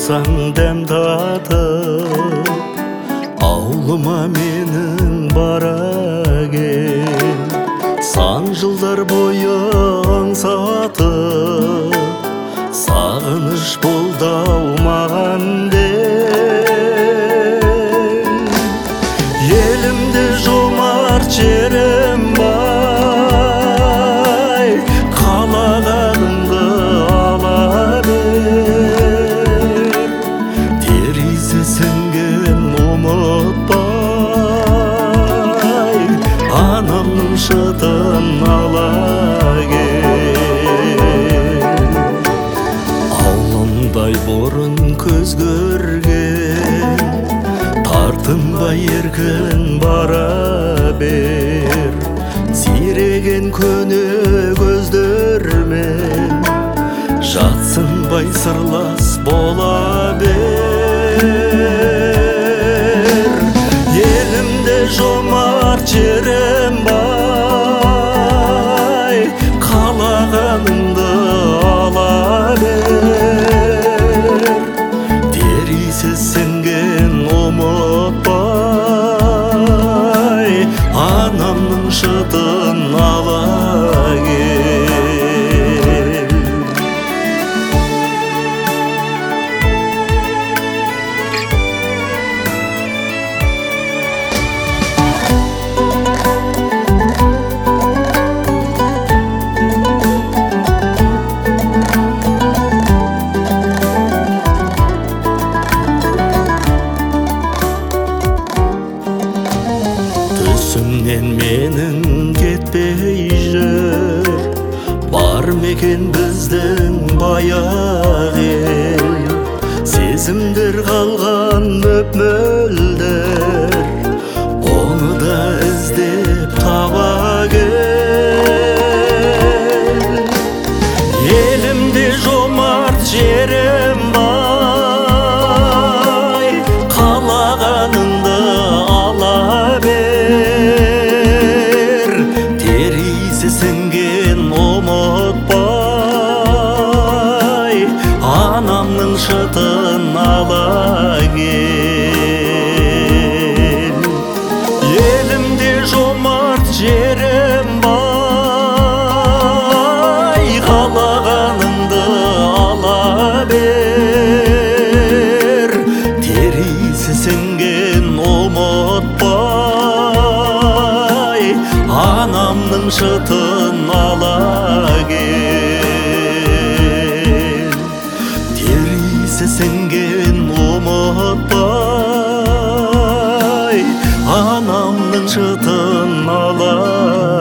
барсаң дәм татып, ауылыма менің бара кел. Сан жылдар бойы аңсатып, сағыныш болды-ау маған дел. Елімде жомарт жерім бай, қалағаныңды ала бер. Терісі сіңген ұмытпай, анамның шытын ала кел. Ауылымдай бұрын көз көрген, тартынбай еркін бара бер. Сиреген көне көздермен, жатсынбай сырлас бола бер. Елімде жомарт жерім бай, қалағаныңды ала бер. Терісі сіңген ұмытпай, анамның шытын ала кел. Түсімнен менің кетпей жүр, бар мекен біздің баяқ ел. Сезімдер қалған мөп-мөлдір, оны да іздеп таба кел. Елімде жомарт жерім бай, қалағаныңды ала бер. Терісі сіңген ұмытпай, анамның шытын ала кел. Елімде жомарт жерім бай, қалағаныңды ала бер. Терісі сіңген ұмытпай, анамның шытын ала кел. Терісі сіңген ұмытпай, анамның шытын ала